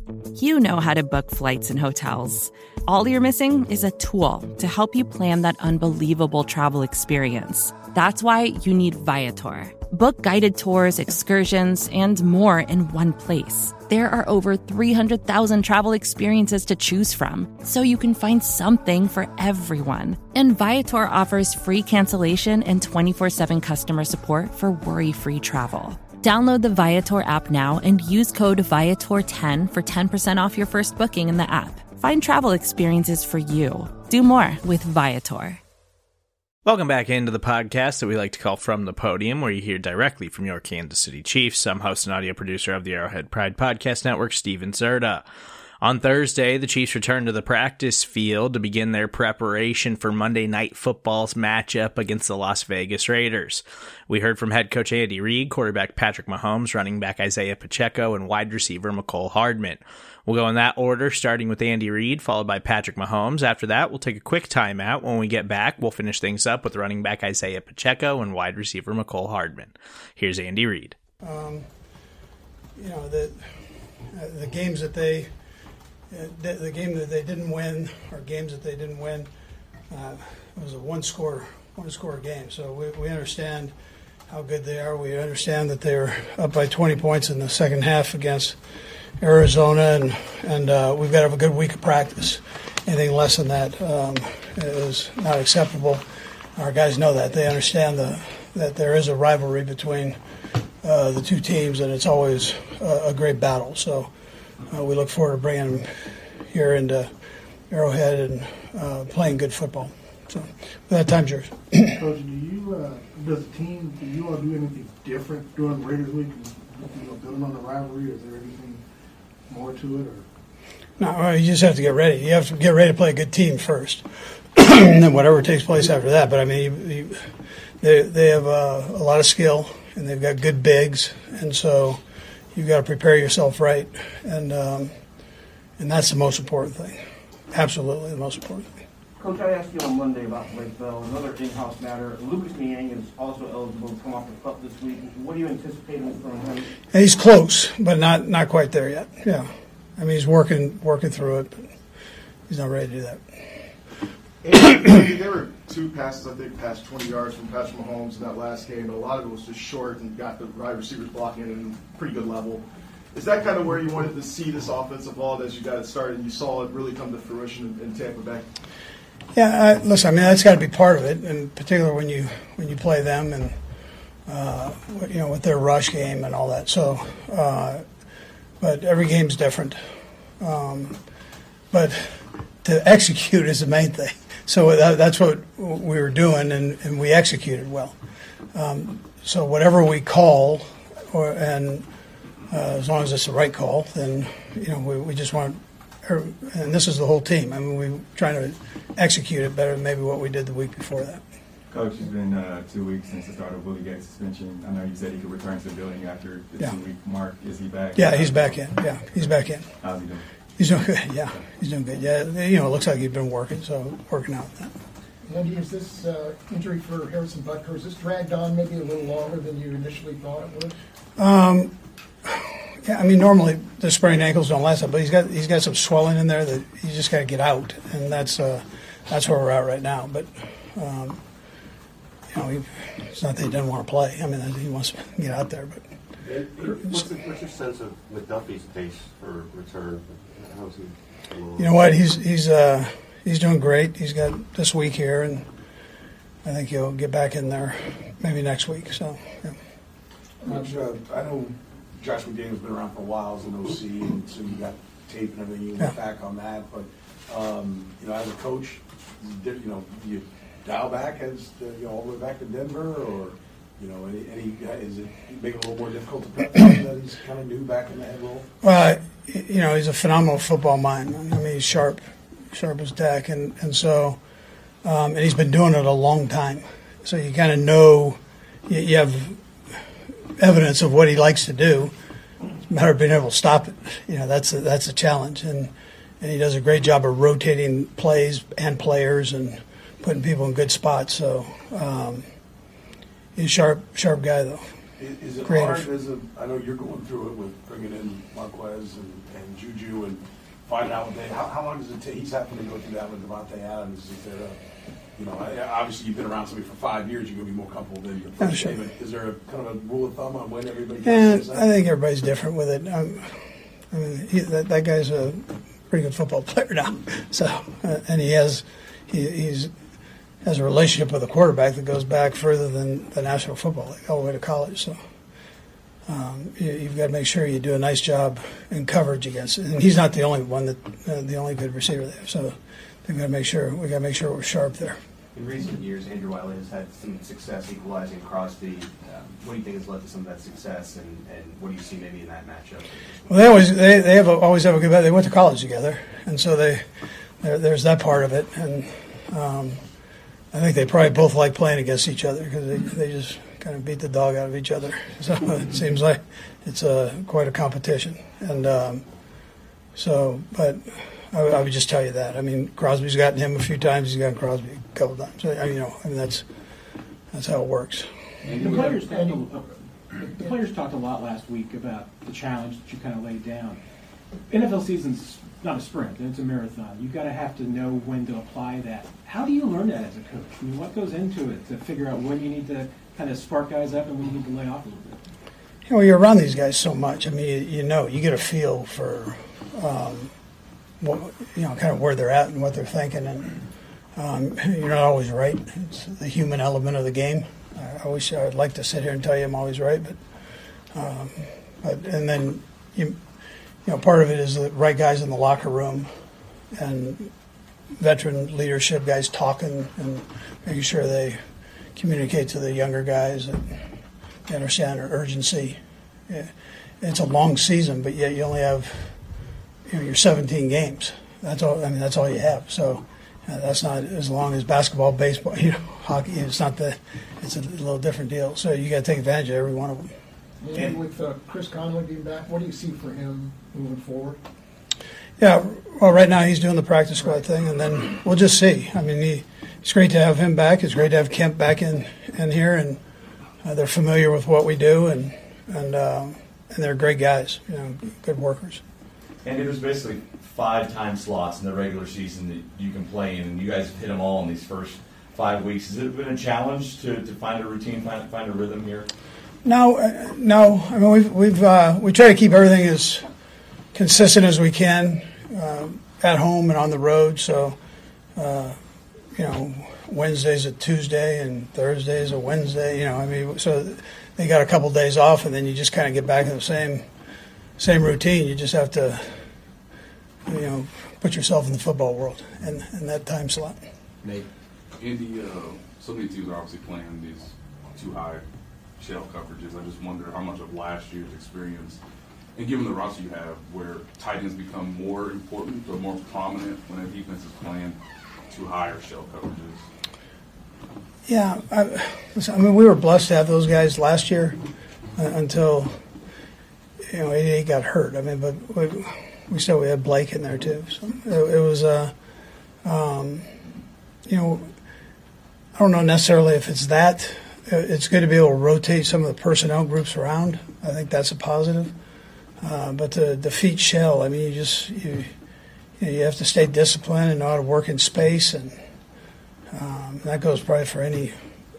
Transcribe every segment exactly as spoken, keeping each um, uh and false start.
You know how to book flights and hotels. All you're missing is a tool to help you plan that unbelievable travel experience. That's why you need Viator. Book guided tours, excursions, and more in one place. There are over three hundred thousand travel experiences to choose from, so you can find something for everyone. And Viator offers free cancellation and twenty-four seven customer support for worry-free travel. Download the Viator app now and use code Viator ten for ten percent off your first booking in the app. Find travel experiences for you. Do more with Viator. Welcome back into the podcast that we like to call From the Podium, where you hear directly from your Kansas City Chiefs. I'm host and audio producer of the Arrowhead Pride Podcast Network, Steven Zerda. On Thursday, the Chiefs returned to the practice field to begin their preparation for Monday Night Football's matchup against the Las Vegas Raiders. We heard from head coach Andy Reid, quarterback Patrick Mahomes, running back Isaiah Pacheco, and wide receiver Mecole Hardman. We'll go in that order, starting with Andy Reid, followed by Patrick Mahomes. After that, we'll take a quick timeout. When we get back, we'll finish things up with running back Isaiah Pacheco and wide receiver Mecole Hardman. Here's Andy Reid. Um, you know, the, uh, the games that they... The, the game that they didn't win, or games that they didn't win, uh, it was a one-score, one-score game. So we, we understand how good they are. We understand that they were up by twenty points in the second half against Arizona, and and uh, we've got to have a good week of practice. Anything less than that um, is not acceptable. Our guys know that. They understand the, that there is a rivalry between uh, the two teams, and it's always a, a great battle. So. Uh, we look forward to bringing them here into Arrowhead and uh, playing good football. So, with that, time's yours. Coach, do you, uh, does the team, do you all do anything different during the Raiders week? You know, building on the rivalry, is there anything more to it? Or? No, well, you just have to get ready. You have to get ready to play a good team first, and then whatever takes place after that. But I mean, you, you, they they have uh, a lot of skill, and they've got good bigs, and so. You've got to prepare yourself right, and um, and that's the most important thing. Absolutely the most important thing. Coach, I asked you on Monday about Blake Bell, another in-house matter. Lucas Niang is also eligible to come off the pup this week. What are you anticipating from him? And he's close, but not, not quite there yet. Yeah, I mean he's working working through it, but he's not ready to do that. Andy, there were two passes, I think, past twenty yards from Patrick Mahomes in that last game, but a lot of it was just short and got the wide receivers blocking it at a pretty good level. Is that kind of where you wanted to see this offensive ball as you got it started and you saw it really come to fruition in, in Tampa Bay? Yeah, I, listen, I mean, that's got to be part of it, in particular when you when you play them and, uh, you know, with their rush game and all that. So, uh, but every game's different. Um, but to execute is the main thing. So that, that's what we were doing, and, and we executed well. Um, so whatever we call, or and uh, as long as it's the right call, then you know we, we just want. And this is the whole team. I mean, we're trying to execute it better than maybe what we did the week before that. Coach, it's been uh, two weeks since the start of Willie Gay's suspension. I know you said he could return to the building after the yeah. two-week mark. Is he back? Yeah, he's back in. Yeah, he's back in. How's he doing? He's doing good, yeah. He's doing good. Yeah, you know, it looks like he's been working, so working out that. Andy, is this uh, injury for Harrison Butker, is this dragged on maybe a little longer than you initially thought it would? Um, yeah, I mean, normally the sprained ankles don't last that, but he's got he's got some swelling in there that he's just got to get out, and that's uh, that's where we're at right now. But um, you know, he, it's not that he doesn't want to play. I mean, he wants to get out there, but. What's, the, what's your sense of McDuffie's pace for return? How's he? You know what? He's he's uh, he's doing great. He's got this week here, and I think he'll get back in there maybe next week. So, yeah. Coach, uh, I know Josh McDaniels been around for a while as an O C, and so you got tape and everything. You went yeah. back on that, but um, you know, as a coach, you know, you dial back as the, you know all the way back to Denver, or. You know, any, any is it make it a little more difficult to prep him that he's kind of new back in the head role? Well, you know, he's a phenomenal football mind. I mean, he's sharp, sharp as Dak, and and so, um, and he's been doing it a long time. So you kind of know, you, you have evidence of what he likes to do. It's a matter of being able to stop it. You know, that's a, that's a challenge, and and he does a great job of rotating plays and players and putting people in good spots. So. Um, He's a sharp, sharp guy, though. Is, is it creative. hard as a, I know you're going through it with bringing in Marquez and, and Juju and finding out what they, how, how long does it take? He's having to go through that with Devontae Adams. Is there a, you know, I- obviously you've been around somebody for five years, you're going to be more comfortable than the first sure. game. Is there a kind of a rule of thumb on when everybody And gets I think everybody's different with it. Um, I mean, he, that, that guy's a pretty good football player now. So, uh, and he has, he, he's has a relationship with a quarterback that goes back further than the National Football League, all the way to college. So, um, you, you've got to make sure you do a nice job in coverage against it. And he's not the only one that, uh, the only good receiver there. So, they've got to make sure we got to make sure we're sharp there. In recent years, Andrew Wiley has had some success equalizing Crosby. Um, what do you think has led to some of that success, and, and what do you see maybe in that matchup? Well, they always they, they have a, always have a good. They went to college together, and so they there, there's that part of it. And um, I think they probably both like playing against each other because they they just kind of beat the dog out of each other. So it seems like it's a quite a competition. And um, so, but. I, I would just tell you that. I mean, Crosby's gotten him a few times. He's gotten Crosby a couple times. So, I mean, you know, I mean that's that's how it works. The players, talked a, the players talked a lot last week about the challenge that you kind of laid down. N F L season's not a sprint; it's a marathon. You've got to have to know when to apply that. How do you learn that as a coach? I mean, what goes into it to figure out when you need to kind of spark guys up and when you need to lay off a little bit? You know, you're around these guys so much. I mean, you, you know, you get a feel for. Um, What, you know, kind of where they're at and what they're thinking, and um, you're not always right. It's the human element of the game. I wish I would like to sit here and tell you I'm always right, but, um, but and then you, you know, part of it is the right guys in the locker room, and veteran leadership guys talking and making sure they communicate to the younger guys that they understand their urgency. Yeah. It's a long season, but yet you only have. You know, you're seventeen games. That's all. I mean, that's all you have. So uh, that's not as long as basketball, baseball, you know, hockey. It's not the. It's a little different deal. So you got to take advantage of every one of them. And with uh, Chris Conley being back, what do you see for him moving forward? Yeah. Well, right now he's doing the practice squad thing, and then we'll just see. I mean, he, it's great to have him back. It's great to have Kemp back in in here, and uh, they're familiar with what we do, and and uh, and they're great guys. You know, good workers. And there's basically five time slots in the regular season that you can play in, and you guys have hit them all in these first five weeks. Has it been a challenge to, to find a routine, find, find a rhythm here? No, uh, no. I mean, we've we've uh, we try to keep everything as consistent as we can uh, at home and on the road. So, uh, you know, Wednesday's a Tuesday and Thursday's a Wednesday. You know, I mean, so they got a couple days off, and then you just kind of get back in the same. Same routine. You just have to, you know, put yourself in the football world and in that time slot. Nate, Andy, uh, so many teams are obviously playing these too high shell coverages. I just wonder how much of last year's experience, and given the roster you have, where tight ends become more important or more prominent when a defense is playing too high or shell coverages. Yeah, I, I mean, we were blessed to have those guys last year uh, until. You know, eighty-eight got hurt. I mean, but we, we still we had Blake in there too. So it, it was, uh, um, you know, I don't know necessarily if it's that. It's good to be able to rotate some of the personnel groups around. I think that's a positive. Uh, but to defeat shell, I mean, you just you you, know, you have to stay disciplined and know how to work in space, and um, that goes probably for any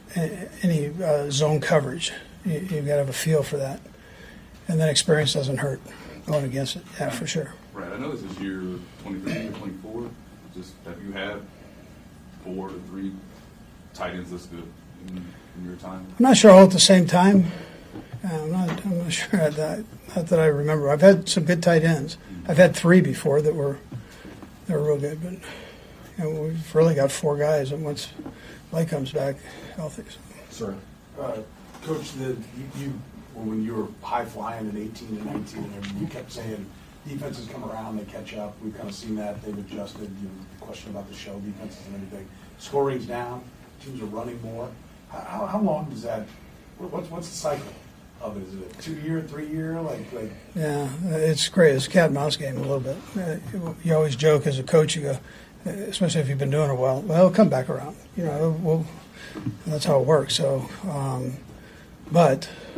any uh, zone coverage. You, you've got to have a feel for that. And then experience doesn't hurt going against it, yeah, for sure. Right. I know this is year twenty-three or twenty-four. Just have you had four to three tight ends this good in, in your time? I'm not sure all at the same time. I'm not. I'm not sure that. Not that I remember. I've had some good tight ends. I've had three before that were that were real good, but you know, we've really got four guys. And once Blake comes back healthy, so. Sir, uh, Coach, the you. you when you were high flying at eighteen and nineteen, and you kept saying defenses come around, they catch up. We've kind of seen that. They've adjusted. You know, the question about the shell defenses and everything. Scoring's down. Teams are running more. How, how long does that? What's what's the cycle of it? Is it a two year, three year? Like like. Yeah, it's great. It's a cat and mouse game a little bit. Uh, you always joke as a coach. You go, especially if you've been doing it well. Well, it'll come back around. You know, we'll, that's how it works. So, um, but.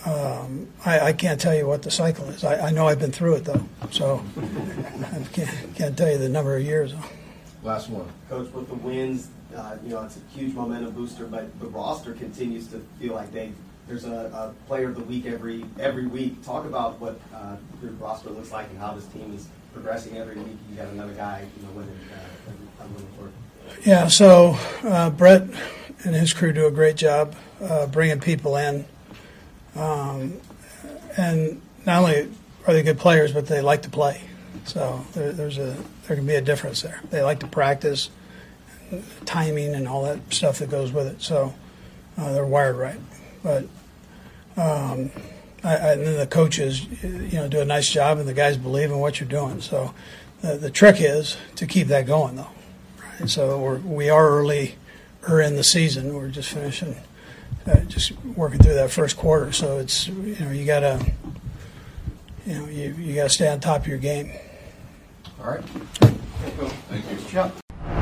um, I, I can't tell you what the cycle is. I, I know I've been through it, though, so I can't, can't tell you the number of years. Last one. Coach, with the wins, uh, you know, it's a huge momentum booster, but the roster continues to feel like they there's a, a player of the week every every week. Talk about what uh, your roster looks like and how this team is progressing every week. You got another guy, you know, winning uh, every winning for. Yeah, so uh, Brett and his crew do a great job uh, bringing people in. Um, and not only are they good players, but they like to play. So there, there's a there can be a difference there. They like to practice, timing, and all that stuff that goes with it. So uh, they're wired right. But um, I, I, and then the coaches, you know, do a nice job, and the guys believe in what you're doing. So the, the trick is to keep that going, though. Right? So we're, we are early, or in the season. We're just finishing. Uh, just working through that first quarter, so it's you know you gotta you know you, you gotta stay on top of your game. All right. Thank you. Chuck.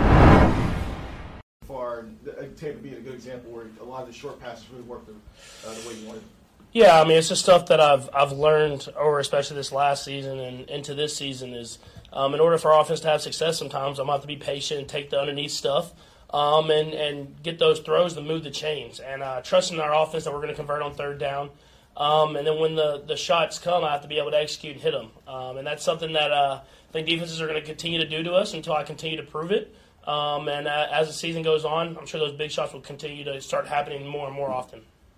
Far, Tatum being a good example where a lot of the short passes really worked the, uh, the way you wanted. Yeah, I mean it's the stuff that I've I've learned over especially this last season and into this season is um, in order for our offense to have success, sometimes I'm gonna have to be patient and take the underneath stuff. Um, and, and get those throws to move the chains. And uh, trusting our offense that we're going to convert on third down. Um, and then when the, the shots come, I have to be able to execute and hit them. Um, and that's something that uh, I think defenses are going to continue to do to us until I continue to prove it. Um, and uh, as the season goes on, I'm sure those big shots will continue to start happening more and more often.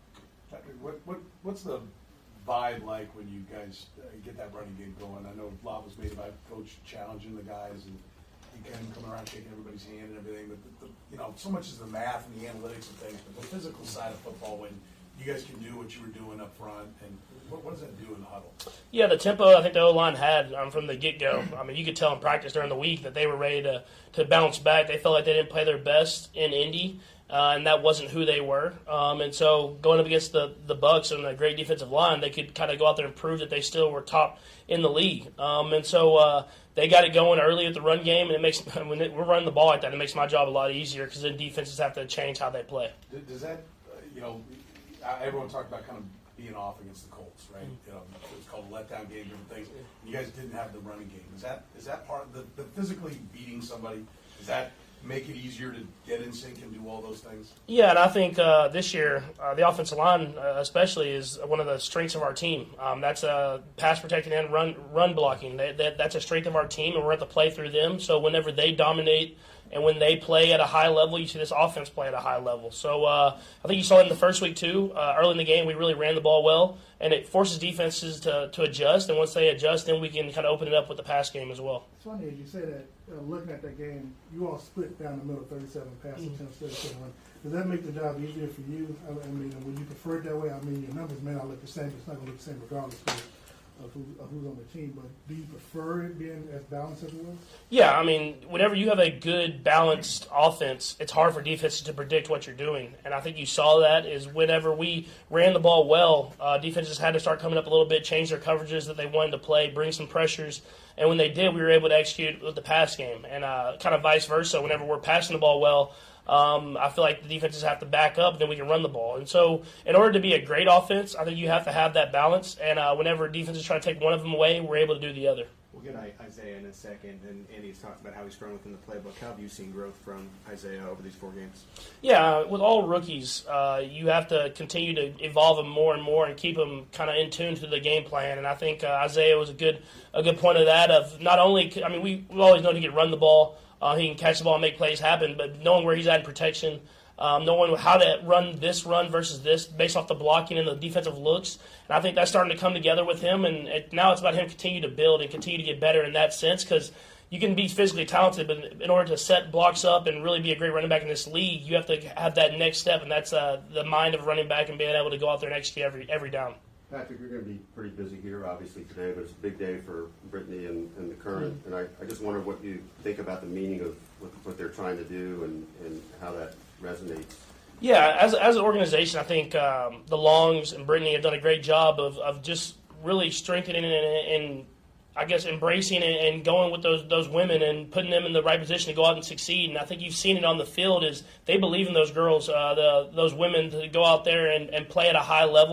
What, what, what's the vibe like when you guys uh, get that running game going? I know a lot was made about Coach challenging the guys and kind of coming around shaking everybody's hand and everything, but the, the, you know, so much is the math and the analytics of things, but the physical side of football, when you guys can do what you were doing up front, and what, what does that do in the huddle? Yeah, the tempo I think the O-line had um, from the get-go. I mean, you could tell in practice during the week that they were ready to, to bounce back. They felt like they didn't play their best in Indy, uh, and that wasn't who they were. Um, and so going up against the, the Bucs and the great defensive line, they could kind of go out there and prove that they still were top in the league. Um, and so uh, they got it going early at the run game, and it makes when it, we're running the ball like that, it makes my job a lot easier because then defenses have to change how they play. Does that, uh, you know, everyone talked about kind of being off against the Colts, right? Mm-hmm. You know, it was called a letdown game, different things. You guys didn't have the running game. Is that is that part of the, the physically beating somebody? Does that make it easier to get in sync and do all those things? Yeah, and I think uh, this year uh, the offensive line, uh, especially, is one of the strengths of our team. Um, that's uh, pass protecting and run run blocking. They, they, that's a strength of our team, and we're at to play through them. So whenever they dominate and when they play at a high level, you see this offense play at a high level. So uh, I think you saw it in the first week too. Uh, early in the game, we really ran the ball well, and it forces defenses to, to adjust. And once they adjust, then we can kind of open it up with the pass game as well. It's funny as you say that. Uh, looking at that game, you all split down the middle, thirty-seven pass Mm-hmm. attempts, thirty-seven. Does that make the job easier for you? I, I mean, would you prefer it that way? I mean, your numbers may not look the same. It's not going to look the same regardless of, of, who, of who's on the team. But do you prefer it being as balanced as it was? Yeah, I mean, whenever you have a good, balanced offense, it's hard for defenses to predict what you're doing. And I think you saw that is whenever we ran the ball well, uh, defenses had to start coming up a little bit, change their coverages that they wanted to play, bring some pressures. And when they did, we were able to execute with the pass game. And uh, kind of vice versa, whenever we're passing the ball well, um, I feel like the defenses have to back up, and then we can run the ball. And so in order to be a great offense, I think you have to have that balance. And uh, whenever defenses try to take one of them away, we're able to do the other. We'll get Isaiah in a second, and Andy's talked about how he's grown within the playbook. How have you seen growth from Isaiah over these four games? Yeah, with all rookies, uh, you have to continue to evolve them more and more and keep them kind of in tune to the game plan. And I think uh, Isaiah was a good a good point of that. Of not only, I mean, we we always know he can run the ball, uh, he can catch the ball and make plays happen, but knowing where he's at in protection. Um, knowing how to run this run versus this based off the blocking and the defensive looks. And I think that's starting to come together with him. And it, now it's about him continue to build and continue to get better in that sense because you can be physically talented, but in order to set blocks up and really be a great running back in this league, you have to have that next step, and that's uh, the mind of running back and being able to go out there and execute every, every down. Patrick, you're going to be pretty busy here, obviously, today, but it's a big day for Brittany and, and the Current. Mm-hmm. And I, I just wonder what you think about the meaning of what, what they're trying to do and, and how that resonates. Yeah, as as an organization, I think um, the Longs and Brittany have done a great job of, of just really strengthening and, and I guess embracing and, and going with those those women and putting them in the right position to go out and succeed. And I think you've seen it on the field is they believe in those girls, uh, the those women to go out there and, and play at a high level.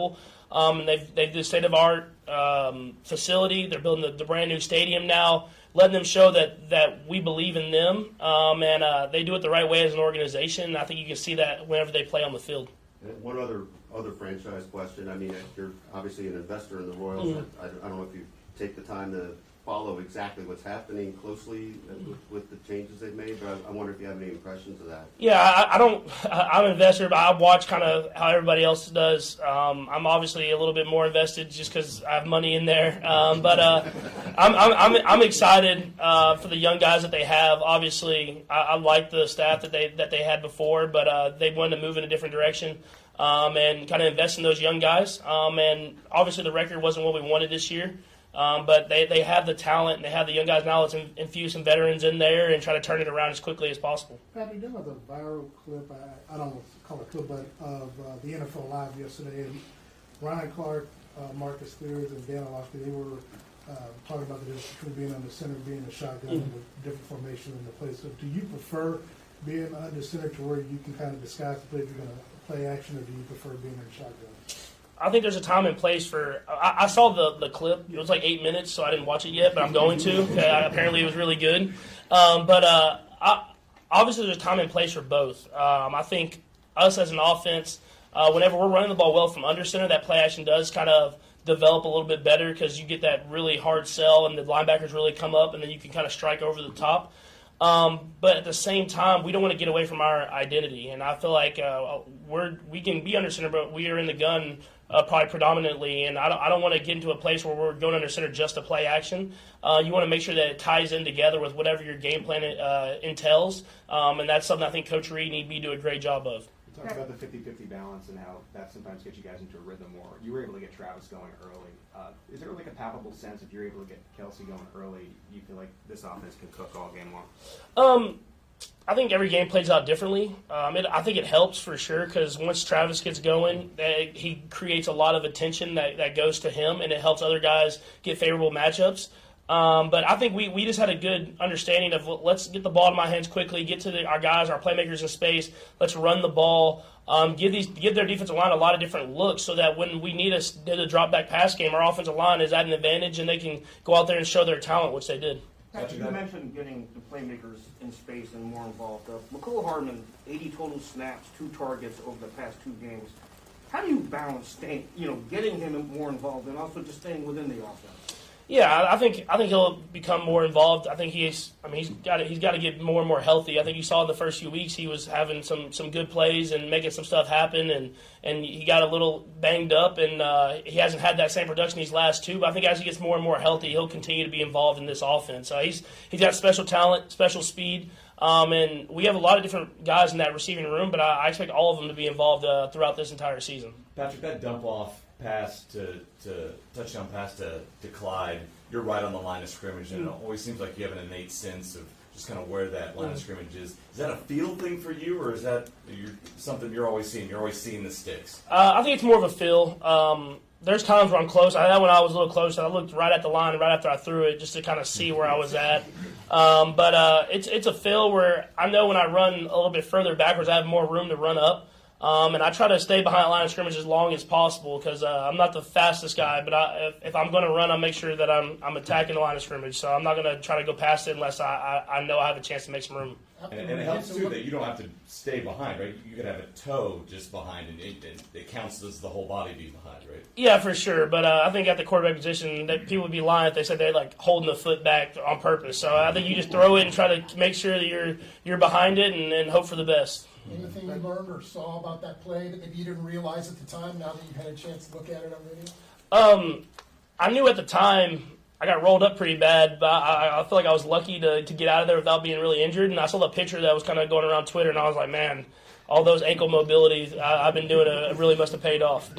Um, and they've they've the state of art um, facility. They're building the, the brand new stadium now, letting them show that that we believe in them, um, and uh, they do it the right way as an organization. And I think you can see that whenever they play on the field. And one other other franchise question. I mean, you're obviously an investor in the Royals. Mm-hmm. I, I don't know if you take the time to follow exactly what's happening closely with, with the changes they've made, but I, I wonder if you have any impressions of that. Yeah, I, I don't. I'm an investor, but I watch kind of how everybody else does. Um, I'm obviously a little bit more invested just because I have money in there. Um, but uh, I'm, I'm I'm I'm excited uh, for the young guys that they have. Obviously, I, I like the staff that they that they had before, but uh, they wanted to move in a different direction. Um, and kind of invest in those young guys. Um, and obviously the record wasn't what we wanted this year. Um, but they, they have the talent and they have the young guys now. Let's in, infuse some veterans in there and try to turn it around as quickly as possible. Patrick, there was a viral clip, I, I don't want to call it a clip, but of uh, the N F L Live yesterday. And Ryan Clark, uh, Marcus Spears, and Dan Orlovsky, they were uh, talking about the difference between being under center, being a shotgun, mm-hmm. with different formation in the play. So do you prefer being under center to where you can kind of disguise the play if you're going to play action, or do you prefer being in a shotgun? I think there's a time and place for. I, I saw the, the clip. It was like eight minutes, so I didn't watch it yet, but I'm going to. Uh, apparently, it was really good. Um, but uh, I, obviously, there's a time and place for both. Um, I think us as an offense, uh, whenever we're running the ball well from under center, that play action does kind of develop a little bit better because you get that really hard sell and the linebackers really come up, and then you can kind of strike over the top. Um, but at the same time, we don't want to get away from our identity, and I feel like uh, we're we can be under center, but we are in the gun uh, probably predominantly, and I don't, I don't want to get into a place where we're going under center just to play action. Uh, you want to make sure that it ties in together with whatever your game plan uh, entails, um, and that's something I think Coach Reed need me to do a great job of. You talked about the fifty-fifty balance and how that sometimes gets you guys into a rhythm more. You were able to get Travis going early. Uh, is there like a palpable sense if you're able to get Kelsey going early, you feel like this offense can cook all game long? Um, I think every game plays out differently. Um, it, I think it helps for sure because once Travis gets going, they, he creates a lot of attention that, that goes to him, and it helps other guys get favorable matchups. Um, but I think we, we just had a good understanding of let's get the ball in my hands quickly, get to the, our guys, our playmakers in space. Let's run the ball, um, give these give their defensive line a lot of different looks so that when we need us to the drop back pass game, our offensive line is at an advantage and they can go out there and show their talent, which they did. Patrick, you mentioned getting the playmakers in space and more involved. Uh, McCole Hardman, eighty total snaps, two targets over the past two games. How do you balance staying, you know, getting him more involved and also just staying within the offense? Yeah, I think I think he'll become more involved. I think he's. I mean, he's got to, he's got to get more and more healthy. I think you saw in the first few weeks he was having some, some good plays and making some stuff happen, and, and he got a little banged up, and uh, he hasn't had that same production these last two. But I think as he gets more and more healthy, he'll continue to be involved in this offense. Uh, he's he's got special talent, special speed, um, and we have a lot of different guys in that receiving room. But I, I expect all of them to be involved uh, throughout this entire season. Patrick, that dump off pass to, to touchdown pass to, to Clyde, you're right on the line of scrimmage, and it always seems like you have an innate sense of just kind of where that line of scrimmage is. Is that a feel thing for you, or is that you're, something you're always seeing? You're always seeing the sticks. Uh, I think it's more of a feel. Um, there's times where I'm close. I know when I was a little close, I looked right at the line right after I threw it just to kind of see where I was at. Um, but uh, it's it's a feel where I know when I run a little bit further backwards, I have more room to run up. Um, and I try to stay behind the line of scrimmage as long as possible because uh, I'm not the fastest guy, but I, if, if I'm going to run, I make sure that I'm I'm attacking the line of scrimmage. So I'm not going to try to go past it unless I, I, I know I have a chance to make some room. And, and it helps, too, that you don't have to stay behind, right? You could have a toe just behind, and it, it, it counts as the whole body being behind, right? Yeah, for sure. But uh, I think at the quarterback position, that people would be lying if they said they're like holding the foot back on purpose. So I think you just throw it and try to make sure that you're you're behind it and, and hope for the best. Anything you learned or saw about that play that maybe you didn't realize at the time, now that you've had a chance to look at it on video? Um, I knew at the time I got rolled up pretty bad, but I, I feel like I was lucky to, to get out of there without being really injured. And I saw the picture that was kind of going around Twitter, and I was like, man, all those ankle mobilities I, I've been doing it really must have paid off.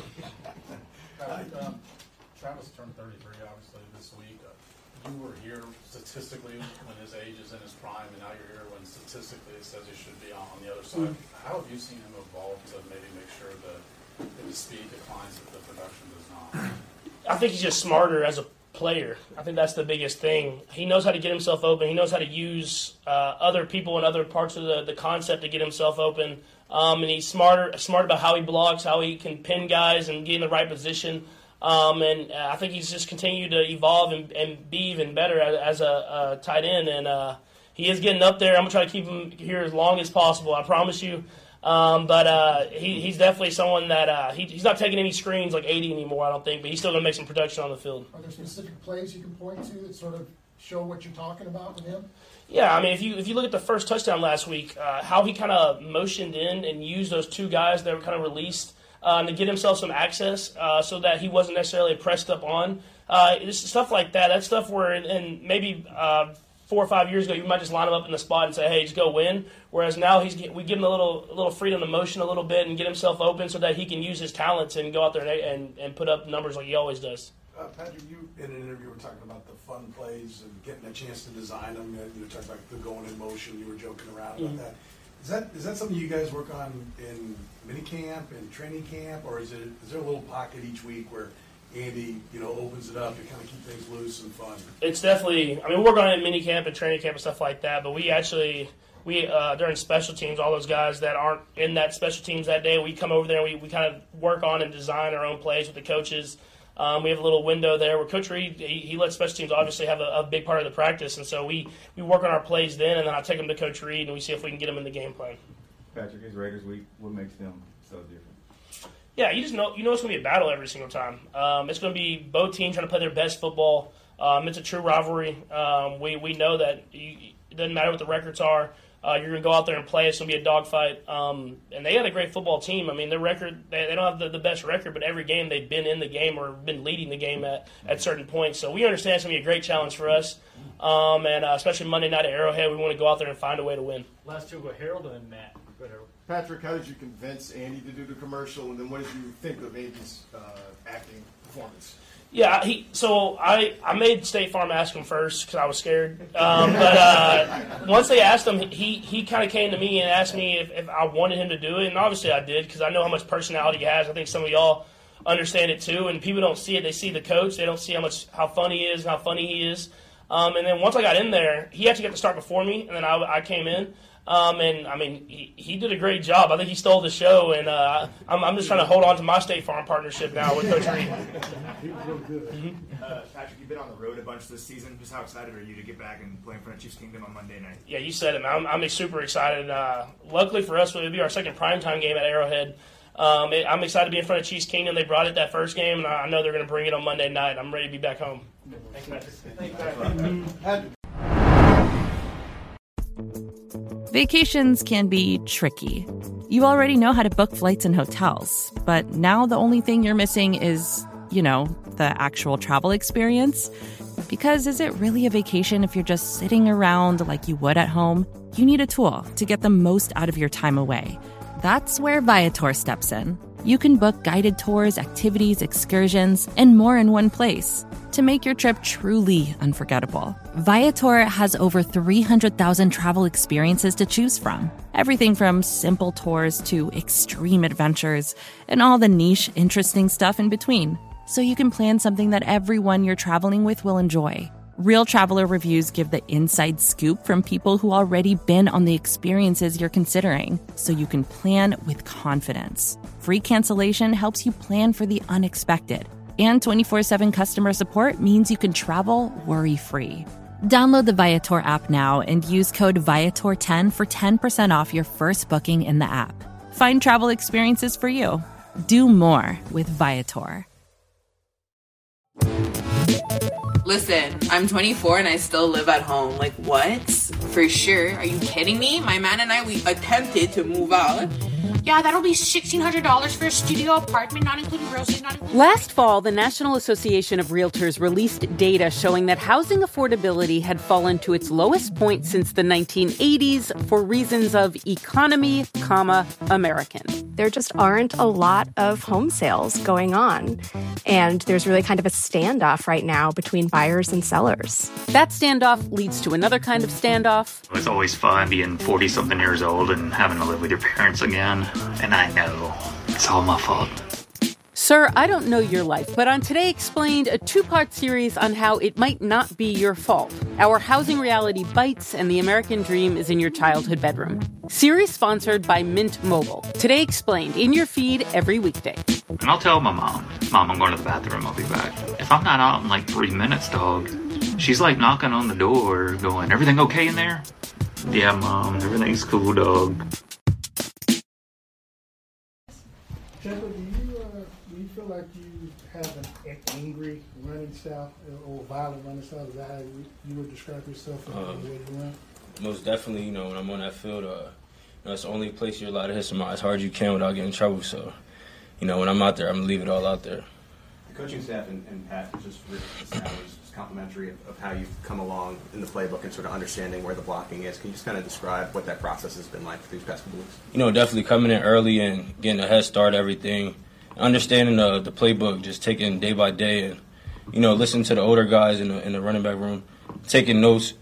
Um, Travis turned thirty-three, obviously, this week. Uh, you were here statistically when his age is in his prime, and now you're here when statistically it says he should be on, on the other side. Mm-hmm. How have you seen him evolve to maybe make sure that if his speed declines, that the production does not? I think he's just smarter as a player. I think that's the biggest thing. He knows how to get himself open. He knows how to use uh, other people in other parts of the, the concept to get himself open. Um, and he's smarter, smart about how he blocks, how he can pin guys and get in the right position. Um, and I think he's just continued to evolve and, and be even better as, as a, a tight end. And uh, he is getting up there. I'm going to try to keep him here as long as possible, I promise you. Um, but uh, he, he's definitely someone that uh, he, he's not taking any screens like eighty anymore, I don't think, but he's still going to make some production on the field. Are there specific plays you can point to that sort of show what you're talking about with him? Yeah, I mean, if you if you look at the first touchdown last week, uh, how he kind of motioned in and used those two guys that were kind of released uh, to get himself some access uh, so that he wasn't necessarily pressed up on. Uh, it's stuff like that. That's stuff where, in, in maybe uh, four or five years ago, you might just line him up in the spot and say, hey, just go win. Whereas now he's we give him a little a little freedom to motion a little bit and get himself open so that he can use his talents and go out there and, and, and put up numbers like he always does. Uh, Patrick, you in an interview were talking about the fun plays and getting a chance to design them. You were talking about the going in motion. You were joking around about Mm-hmm. that. Is that is that something you guys work on in mini camp and training camp, or is it is there a little pocket each week where Andy, you know, opens it up to kind of keep things loose and fun? It's definitely, I mean, we work on it in mini camp and training camp and stuff like that, but we actually, we uh, during special teams, all those guys that aren't in that special teams that day, we come over there and we, we kind of work on and design our own plays with the coaches. Um, we have a little window there where Coach Reed, he, he lets special teams obviously have a, a big part of the practice, and so we, we work on our plays then, and then I take them to Coach Reed and we see if we can get them in the game plan. Patrick, is Raiders Week, what makes them so different? Yeah, you just know you know it's going to be a battle every single time. Um, it's going to be both teams trying to play their best football. Um, it's a true rivalry. Um, we we know that you, it doesn't matter what the records are. Uh, you're going to go out there and play. It's going to be a dogfight. Um, and they had a great football team. I mean, their record, they, they don't have the, the best record, but every game they've been in the game or been leading the game at, at certain points. So we understand it's going to be a great challenge for us. Um, and uh, especially Monday night at Arrowhead, we want to go out there and find a way to win. Last two go Harold and then Matt. Go Harold. Patrick, how did you convince Andy to do the commercial, and then what did you think of Andy's uh, acting performance? Yeah, he. So I, I made State Farm ask him first because I was scared. Um, but uh, once they asked him, he he kind of came to me and asked me if, if I wanted him to do it, and obviously I did because I know how much personality he has. I think some of y'all understand it too, and people don't see it. They see the coach. They don't see how much how funny he is and how funny he is. Um, and then once I got in there, he actually got to start before me, and then I, I came in. Um, and, I mean, he, he did a great job. I think he stole the show, and uh, I'm, I'm just trying to hold on to my State Farm partnership now with Coach Reed. Mm-hmm. Uh, Patrick, you've been on the road a bunch this season. Just how excited are you to get back and play in front of Chiefs Kingdom on Monday night? Yeah, you said it, man. I'm, I'm super excited. Uh, luckily for us, it will be our second primetime game at Arrowhead. Um, it, I'm excited to be in front of Chiefs Kingdom. They brought it that first game, and I know they're going to bring it on Monday night. I'm ready to be back home. Thanks, Patrick. Thanks, Patrick. Vacations can be tricky. You already know how to book flights and hotels, but now the only thing you're missing is, you know, the actual travel experience. Because is it really a vacation if you're just sitting around like you would at home? You need a tool to get the most out of your time away. That's where Viator steps in. You can book guided tours, activities, excursions, and more in one place to make your trip truly unforgettable. Viator has over three hundred thousand travel experiences to choose from. Everything from simple tours to extreme adventures and all the niche, interesting stuff in between. So you can plan something that everyone you're traveling with will enjoy. Real traveler reviews give the inside scoop from people who already been on the experiences you're considering, so you can plan with confidence. Free cancellation helps you plan for the unexpected. And twenty-four seven customer support means you can travel worry-free. Download the Viator app now and use code Viator ten for ten percent off your first booking in the app. Find travel experiences for you. Do more with Viator. Listen, I'm twenty-four and I still live at home. Like, what? For sure. Are you kidding me? My man and I, we attempted to move out. Yeah, that'll be sixteen hundred dollars for a studio apartment, not including groceries, not including... Last fall, the National Association of Realtors released data showing that housing affordability had fallen to its lowest point since the nineteen eighties for reasons of economy, comma, American. There just aren't a lot of home sales going on. And there's really kind of a standoff right now between buyers and sellers. That standoff leads to another kind of standoff. It's always fun being forty-something years old and having to live with your parents again. And I know it's all my fault. Sir, I don't know your life, but on Today Explained, a two-part series on how it might not be your fault. Our housing reality bites and the American dream is in your childhood bedroom. Series sponsored by Mint Mobile. Today Explained, in your feed every weekday. And I'll tell my mom, Mom, I'm going to the bathroom, I'll be back. If I'm not out in like three minutes, dog, she's like knocking on the door, going, everything okay in there? Yeah, Mom, everything's cool, dog. Jeff, do you, uh, do you feel like you have an, an angry running style or violent running style? Is that how you, you would describe yourself in Um, the way you run? Most definitely, you know, when I'm on that field, uh, you know, it's the only place you're allowed to hit somebody as hard as you can without getting in trouble. So, you know, when I'm out there, I'm going to leave it all out there. The coaching staff and, and Pat just established complimentary of, of how you've come along in the playbook and sort of understanding where the blocking is. Can you just kind of describe what that process has been like for these past couple weeks? You know, definitely coming in early and getting a head start, everything, understanding the, the playbook, just taking day by day and, you know, listening to the older guys in the, in the running back room, taking notes.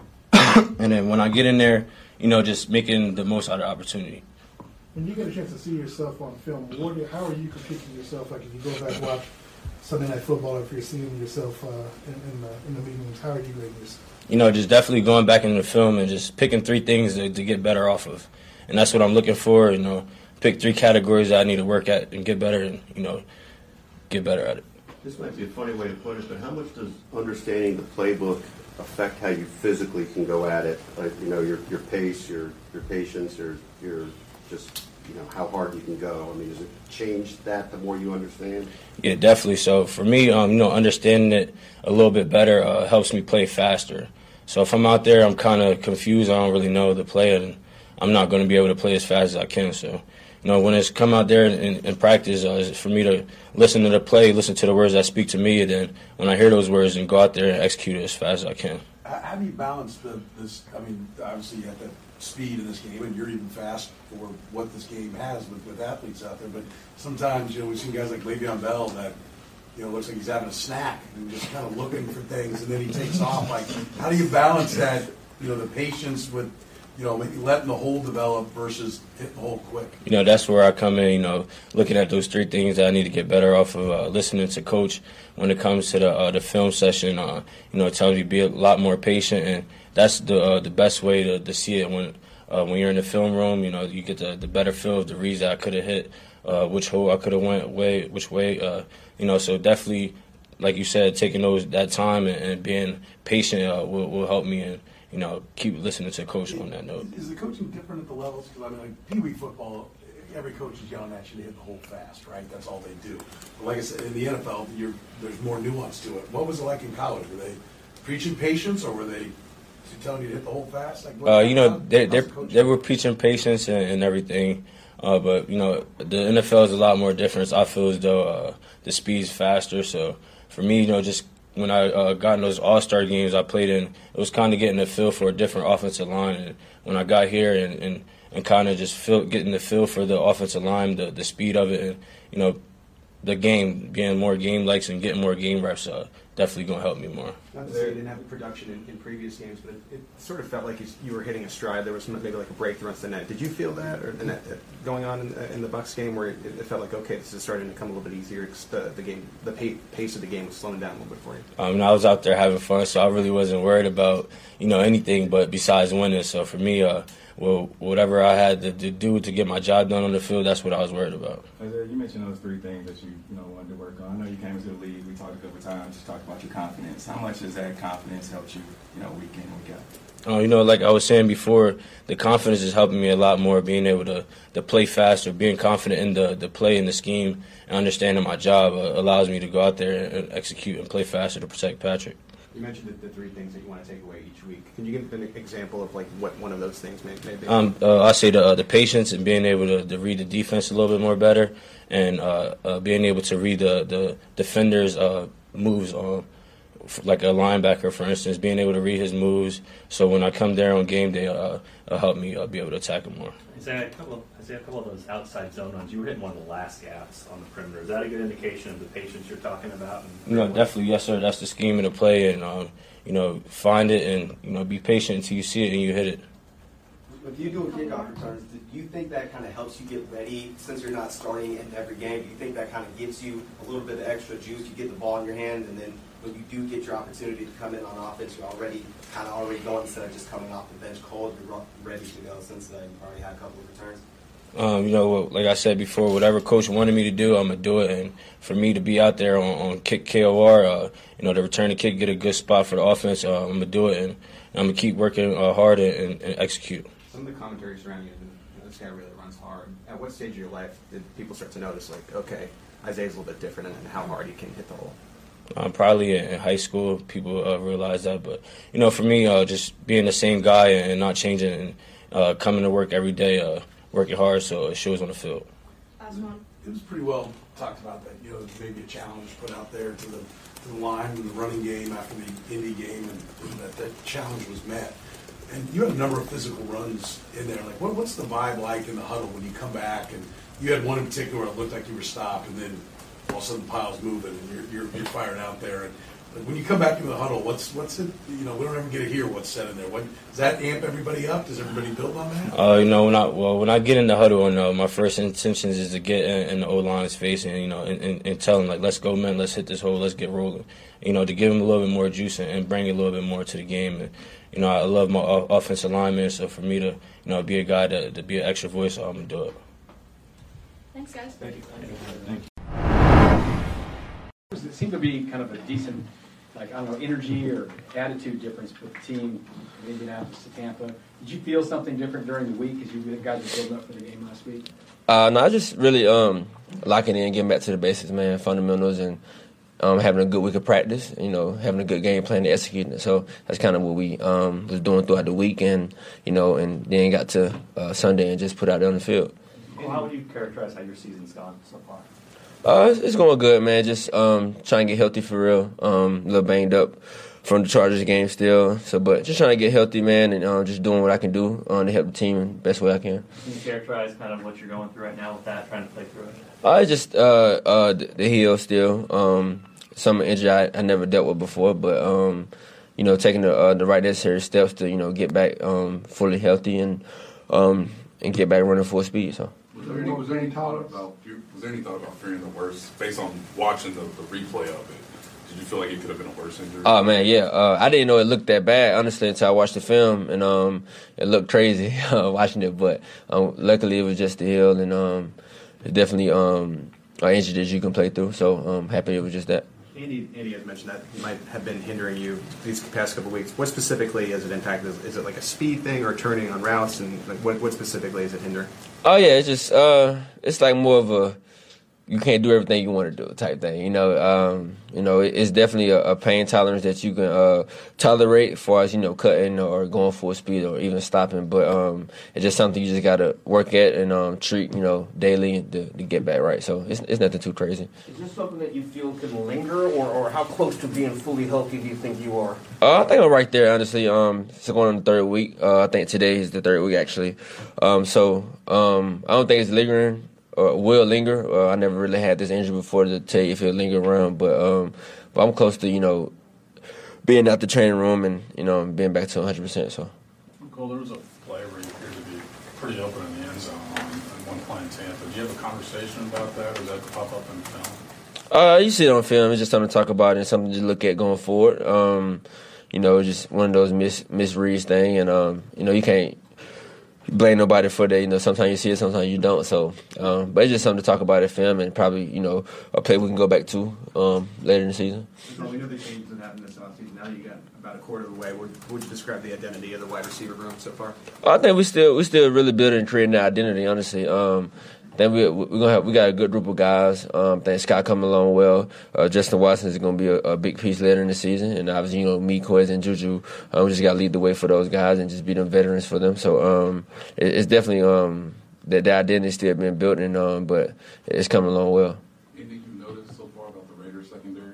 And then when I get in there, you know, just making the most out of the opportunity. When you get a chance to see yourself on film, what do, how are you critiquing yourself? Like if you go back and watch Sunday Night Football, if you're seeing yourself uh, in, in, the, in the meetings, how are you rating yourself? You know, just definitely going back into the film and just picking three things to, to get better off of. And that's what I'm looking for, you know, pick three categories that I need to work at and get better and, you know, get better at it. This might be a funny way to put it, but how much does understanding the playbook affect how you physically can go at it? Like, you know, your your pace, your your patience, your your just, you know, how hard you can go. I mean, does it change that the more you understand? Yeah, definitely. So for me, um, you know, understanding it a little bit better uh, helps me play faster. So if I'm out there, I'm kind of confused, I don't really know the play, and I'm not going to be able to play as fast as I can. So, you know, when it's come out there in, in practice, uh, it's for me to listen to the play, listen to the words that speak to me, and then when I hear those words, and go out there and execute it as fast as I can. How how do you balance the, this, I mean, obviously you have that speed in this game, and you're even fast for what this game has with, with athletes out there, but sometimes, you know, we've seen guys like Le'Veon Bell that, you know, looks like he's having a snack and just kind of looking for things, and then he takes off. Like, how do you balance that, you know, the patience with, you know, maybe letting the hole develop versus hitting the hole quick? You know, that's where I come in, you know, looking at those three things that I need to get better off of, uh, listening to Coach when it comes to the uh, the film session, uh, you know, telling me to be a lot more patient, and that's the uh, the best way to, to see it when uh, when you're in the film room. You know, you get the, the better feel of the reads that I could have hit, uh, which hole I could have went way, which way, uh, you know, so definitely, like you said, taking those that time and, and being patient uh, will, will help me and, you know, keep listening to Coach on that note. Is the coaching different at the levels? Because, I mean, like, Pee Wee football, every coach is yelling at you to hit the hole fast, right? That's all they do. But like I said, in the N F L, you're, there's more nuance to it. What was it like in college? Were they preaching patience, or were they telling you to hit the hole fast? Like, what, Uh, you know, how- they how's they the coaching? they were preaching patience and, and everything, uh, but you know, the N F L is a lot more different. I feel as though uh, the speed's faster. So for me, you know, just when I uh, got in those All-Star games I played in, it was kind of getting a feel for a different offensive line. And when I got here and, and, and kind of just feel, getting the feel for the offensive line, the, the speed of it, and, you know, the game, being more game likes and getting more game reps, uh, definitely going to help me more. Not to say you didn't have the production in, in previous games, but it, it sort of felt like you, you were hitting a stride. There was maybe like a breakthrough on the net. Did you feel that, or in that, going on in, in the Bucs game, where it, it felt like, okay, this is starting to come a little bit easier? The, the game, the pa- pace of the game was slowing down a little bit for you. Um, I was out there having fun, so I really wasn't worried about, you know, anything but besides winning. So for me, uh, well, whatever I had to, to do to get my job done on the field, that's what I was worried about. Isaiah, you mentioned those three things that you, you know, wanted to work on. I know you came into the league. We talked a couple of times. You talked about your confidence. How much has that confidence helped you, you know, week in, week out? Uh, you know, like I was saying before, the confidence is helping me a lot more, being able to, to play faster, being confident in the, the play and the scheme, and understanding my job uh, allows me to go out there and execute and play faster to protect Patrick. You mentioned the, the three things that you want to take away each week. Can you give an example of like what one of those things may, may be? Um, uh, I say the uh, the patience and being able to, to read the defense a little bit more better, and uh, uh, being able to read the the defender's uh, moves on, like a linebacker, for instance, being able to read his moves. So when I come there on game day, uh, uh, help me uh, be able to attack him more. Is that a couple of, is that a couple of those outside zone runs? You were hitting one of the last gaps on the perimeter. Is that a good indication of the patience you're talking about? And You know, definitely, yes, sir. That's the scheme of the play, and um, you know, find it and you know, be patient until you see it and you hit it. With you doing kickoff returns, do you think that kind of helps you get ready since you're not starting in every game? Do you think that kind of gives you a little bit of extra juice? You get the ball in your hand, and then when you do get your opportunity to come in on offense, you're already kind of already going instead of just coming off the bench cold. You're ready to go since uh, you've already had a couple of returns. Um, you know, like I said before, whatever coach wanted me to do, I'm gonna do it. And for me to be out there on, on kick K O R, uh, you know, to return the kick, get a good spot for the offense, uh, I'm gonna do it, and, and I'm gonna keep working uh, hard and, and execute. Some of the commentaries around you, you know, this guy really runs hard. At what stage of your life did people start to notice, like, okay, Isaiah's a little bit different, and how hard he can hit the hole? Um, probably in high school, people uh, realize that. But, you know, for me, uh, just being the same guy and not changing and uh, coming to work every day, uh, working hard, so it shows on the field. It was pretty well talked about that, you know, maybe a challenge put out there to the, to the line in the running game after the Indy game, and that, that challenge was met. And you had a number of physical runs in there. Like, what, what's the vibe like in the huddle when you come back? And you had one in particular where it looked like you were stopped, and then all of a sudden the pile's moving, and you're, you're, you're firing out there. And like, when you come back into the huddle, what's what's it? You know, we don't ever get to hear what's said in there. What, does that amp everybody up? Does everybody build on that? Uh, you know, when I well, when I get in the huddle, and uh, my first intentions is to get in, in the O-line's face and you know, and, and, and tell them like, let's go, man, let's hit this hole, let's get rolling. You know, to give them a little bit more juice and, and bring a little bit more to the game. And, you know, I love my uh, offensive lineman, so for me to, you know, be a guy to, to be an extra voice, I'm going to do it. Thanks, guys. Thank you. Thank you. It seemed to be kind of a decent, like, I don't know, energy or attitude difference with the team from Indianapolis to Tampa. Did you feel something different during the week as you guys were building up for the game last week? Uh, no, I just really um, locking in, getting back to the basics, man, fundamentals, and Um, having a good week of practice, you know, having a good game plan to execute it. So that's kind of what we um, was doing throughout the week, and you know, and then got to uh, Sunday and just put out there on the field. Well, how would you characterize how your season's gone so far? Uh, it's, it's going good, man. Just um, trying to get healthy for real. Um, a little banged up from the Chargers game still, so but just trying to get healthy, man, and uh, just doing what I can do um, to help the team in the best way I can. Can you characterize kind of what you're going through right now with that, trying to play through it? I just uh, uh, the, the heel still. Um, some injury I, I never dealt with before, but um, you know, taking the uh, the right necessary steps to you know get back um, fully healthy and um, and get back running full speed. So. Was there any, was there any thought about was there any thought about fearing the worst based on watching the, the replay of it? Did you feel like it could have been a worse injury? Oh man, yeah. Uh, I didn't know it looked that bad honestly until I watched the film, and um, it looked crazy uh, watching it. But um, luckily, it was just the heel, and um, it's definitely um, an injury that you can play through. So I'm happy it was just that. Andy, Andy has mentioned that he might have been hindering you these past couple of weeks. What specifically has it impacted? Is, is it like a speed thing or turning on routes? And like what, what specifically is it hindering? Oh yeah, it's just uh, it's like more of a you can't do everything you want to do type thing. You know, um, you know, it's definitely a, a pain tolerance that you can uh, tolerate as far as you know cutting or going full speed or even stopping. But um, it's just something you just gotta work at and um, treat you know daily to, to get back right. So it's it's nothing too crazy. Is this something that you feel can linger, or, or how close to being fully healthy do you think you are? Uh, I think I'm right there, honestly. Um, it's going on the third week. Uh, I think today is the third week actually. Um, so um, I don't think it's lingering. Uh, will linger. Uh, I never really had this injury before to tell you if it'll linger around, but um, but I'm close to you know being out the training room and you know being back to one hundred percent. So. Cole, there was a play where you appeared to be pretty open in the end zone on, on one play in Tampa. Do you have a conversation about that, or does that pop up in film? Uh, you see it on film. It's just something to talk about and something to look at going forward. Um, you know, just one of those mis misreads thing, and um, you know you can't blame nobody for that. You know, sometimes you see it, sometimes you don't. So, um, but it's just something to talk about at film and probably, you know, a play we can go back to um, later in the season. Well, we know the changes that happened this offseason. Now you got about a quarter of the way. Would, would you describe the identity of the wide receiver room so far? I think we still we still really building and creating that identity. Honestly, um, then we we gonna have we got a good group of guys. Um, I think Scott coming along well. Uh, Justin Watson is gonna be a, a big piece later in the season, and obviously you know me, Quez, and Juju. Um, we just gotta lead the way for those guys and just be them veterans for them. So um, it, it's definitely um, that the identity still being built, and um, but it's coming along well. Anything you noticed so far about the Raiders secondary?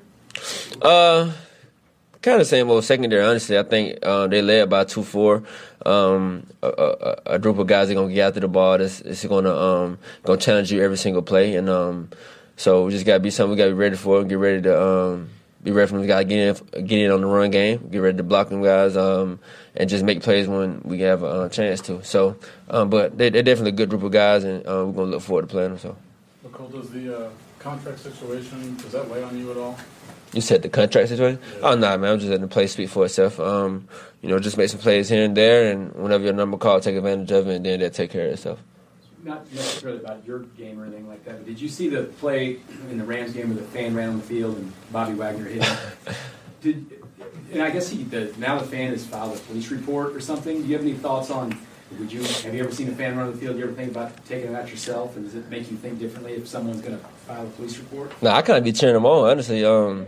Uh. Kind of same old secondary, honestly. I think uh, they led by two four. Um, a, a, a group of guys are going to get after the ball. That's it's going to um, gonna challenge you every single play. And um, so we just got to be something we got to be ready for and get ready to um, be ready for them guys, get in, get in on the run game, get ready to block them guys, um, and just make plays when we have a uh, chance to. So, um, but they, they're definitely a good group of guys, and uh, we're going to look forward to playing them. So, Nicole, does the uh, contract situation, does that weigh on you at all? You said the contract situation? Yeah. Oh, nah, man, I'm just letting the play speak for itself. Um, you know, just make some plays here and there, and whenever your number called, take advantage of it, and then they'll take care of itself. Not necessarily about your game or anything like that, but did you see the play in the Rams game where the fan ran on the field and Bobby Wagner hit him? Did, and I guess he, the, now the fan has filed a police report or something. Do you have any thoughts on, would you, have you ever seen a fan run on the field? Do you ever think about taking it out yourself? And does it make you think differently if someone's going to file a police report? No, I kind of be cheering them on, honestly. Um,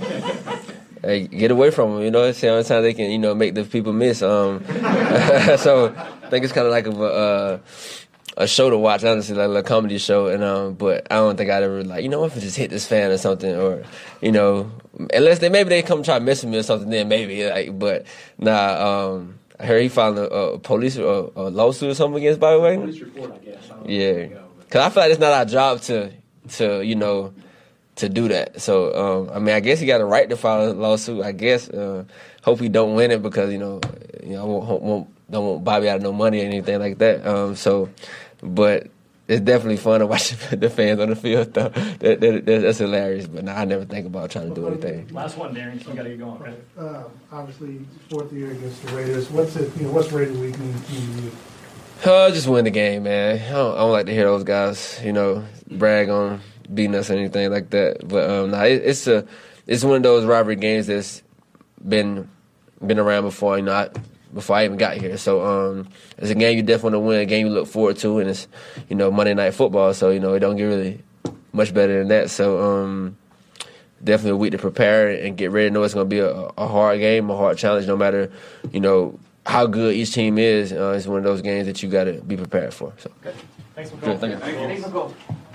hey, get away from them, you know. See how many times they can, you know, make the people miss. Um, so I think it's kind of like a... Uh, a show to watch, honestly, like a little comedy show, and um, but I don't think I'd ever like, you know, if I just hit this fan or something, or you know, unless they maybe they come try to mess with me or something, then maybe, like, but nah. Um, I heard he filed a, a police or a lawsuit or something against Bobby Wagner. Police report, I guess. I yeah, because I feel like it's not our job to to you know to do that. So um, I mean, I guess he got a right to file a lawsuit. I guess. Uh, hope he don't win it because you know, you know, I won't. won't don't want Bobby out of no money or anything like that. Um, so, but it's definitely fun to watch the fans on the field, though. That, that, that, that's hilarious. But nah, I never think about trying to do anything. Last one, Darren. You got to get going, right? Uh, obviously, fourth year against the Raiders. What's it? You know, what's Raider week mean to you? Uh, just win the game, man. I don't, I don't like to hear those guys, you know, brag on beating us or anything like that. But um, nah, it, it's a, it's one of those rivalry games that's been been around before. You know. I, before I even got here. So um, it's a game you definitely want to win, a game you look forward to, and it's, you know, Monday Night Football, so, you know, it don't get really much better than that. So um, definitely a week to prepare and get ready. Know it's going to be a, a hard game, a hard challenge, no matter, you know, how good each team is. Uh, it's one of those games that you got to be prepared for. So. Okay. Thanks, Nicole. Good, thank you. Thank you. Thanks, Nicole.